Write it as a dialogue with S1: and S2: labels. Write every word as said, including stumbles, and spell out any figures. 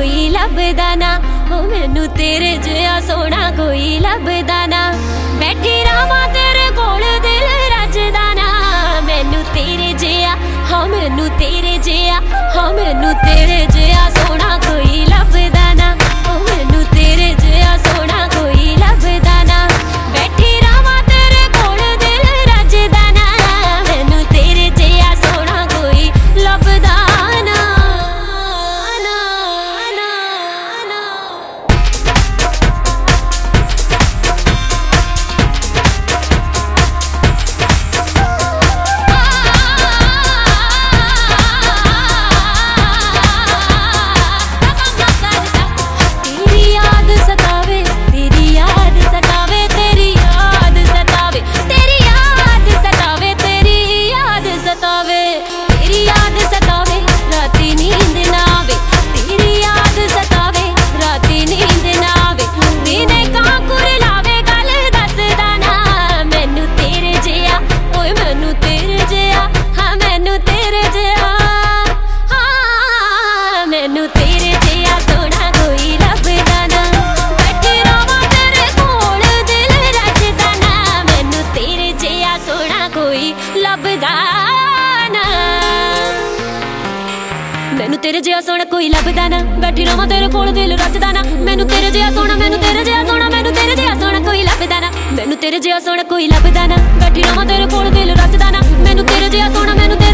S1: कोई लभदा ना, ओ मैनू तेरे जिहा सोहना कोई लभदा ना। बैठी रहां तेरे कोल दिल रजदा ना, मैनू तेरे जिहा, हाँ मैनू तेरे जिहा, हाँ मैनू तेरे जिहा सोहना कोई लभदा ना, ओ मैनू तेरे जिहा सोहना कोई लभदा ना। बैठी रहां तेरे कोल दिल रजदा ना, मैनू तेरे जिहा सोहना कोई लभदा ना। मैनू तेरे जिहा सोहना कोई लभदा ना, बैठी रहां तेरे कोल दिल रजदा ना, मैनू तेरे जिहा सोहना कोई लभदा ना। मैनू तेरे जिहा सोहना कोई लभदा ना, बैठी रहां तेरे कोल दिल रजदा ना, मैनू तेरे जिहा सोहना, मैनू तेरे जिहा सोहना, मैनू तेरे जिहा सोहना कोई लभदा ना। मैनू तेरे जिहा सोहना कोई लभदा ना, बैठी रहां तेरे कोल दिल रजदा ना, मैनू तेरे जिहा सोहना, मैनू